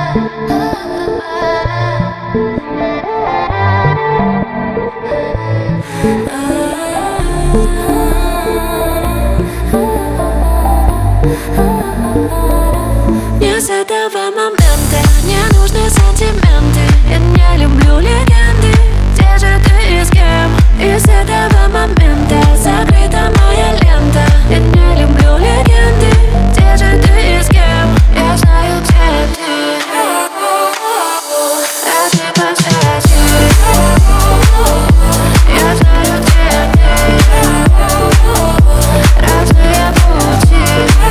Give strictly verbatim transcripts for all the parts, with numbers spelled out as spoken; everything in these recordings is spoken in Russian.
Не с этого момента не нужны сантименты. Я не люблю легенды. Где же ты и с кем? И с этого момента закрыта моя лента. Я не люблю легенды. Где же ты и с кем? Я знаю, где ты. А ты подожди. Я знаю, где ты. Разные пути.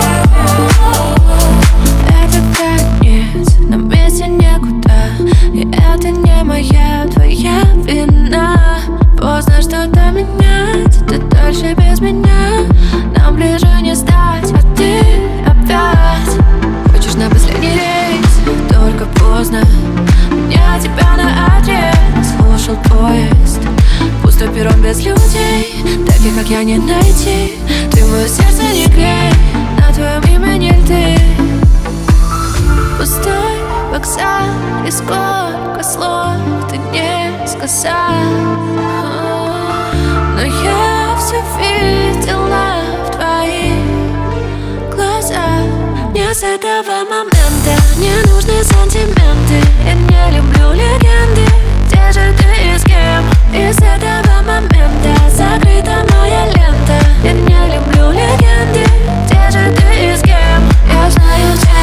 Это конец, нам вместе некуда. И это не моя, твоя вина. Поздно что-то менять, ты дальше без меня. Нам ближе не стать, а ты опять хочешь на последний рейс, только поздно. Меня тебя на адрес слушал поезд. Пустой перрон без людей, таких как я не найти. Ты мое сердце не грей, на твоем имени льды. Пустой вокзал, и сколько слов ты не сказал. Но я все видела в твоих глазах. Не с этого момента не нужны сантименты. Я не люблю легенды. Где же ты и с кем? И с этого момента закрыта моя лента. Я не люблю легенды. Где же ты и с кем? Я знаю, где